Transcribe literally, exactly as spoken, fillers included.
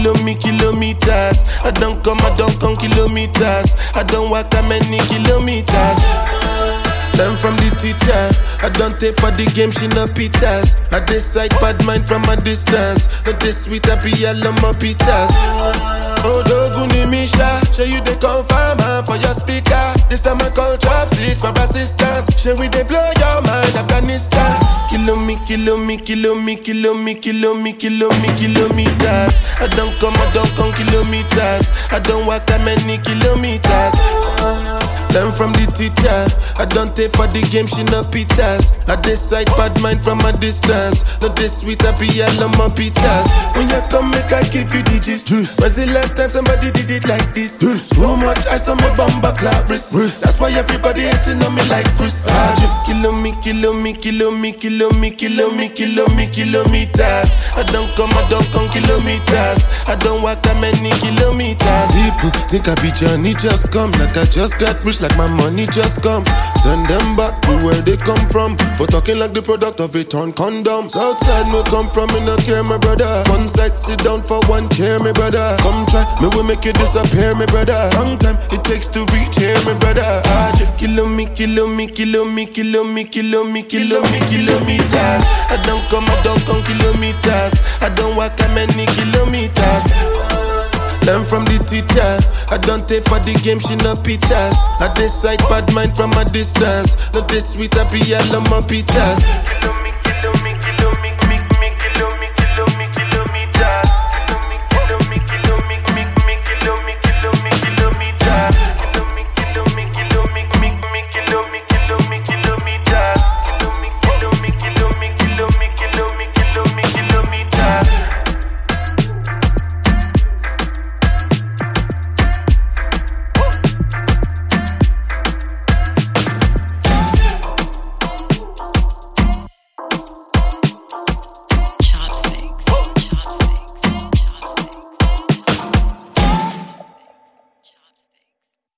kilo me kilometers. I don't come, I don't come kilometers. I don't walk that many kilometers. Learn from the teacher. I don't take for the game, she no pitas. I decide bad mind from a distance. But this sweet happy yellow my pitas. Oh, Doguni Misha, show you the confirm for your speaker. This time I call chopsticks for assistance. Show we they blow your mind, Afghanistan. Kilo me, kilo me, kilo me, kilo me, kilo me, kilo me, kilometers. I don't come, I don't come kilometers. I don't walk that many kilometers. Learn from the teacher. I don't take for the game, she no pitas. I decide bad mind from a distance. Not this sweet happy yellow my pitas. When you come make I give you digits. When's the last time somebody did it like this? Yes. Too much ice on my bumper clap wrist. That's why everybody hating on me like Chris. Kilo me, kilo me, kilo me, kilo me, kilo me, kilo me, kilometers. I don't come, I don't come kilometers. I don't walk that many kilometers. People think I be Johnny just come. Like I just got rich, like my money just come. Send them back to where they come from. For talking like the product of a torn condom. Southside me come from, me no care, my brother. One side, sit down for one chair, my brother. Come try, me will make you disappear, my brother. Long time it takes to reach here, my brother. Ah, kilo me, kilo me, kilo me, kilo me, kilo me, kilo me, kilometers. I don't come, I don't come kilometers. I don't walk that many kilometers. Learn from the teacher. I don't take for the game, she no pitas. I decide bad mind from a distance. Not this sweet happy yellow my pitas.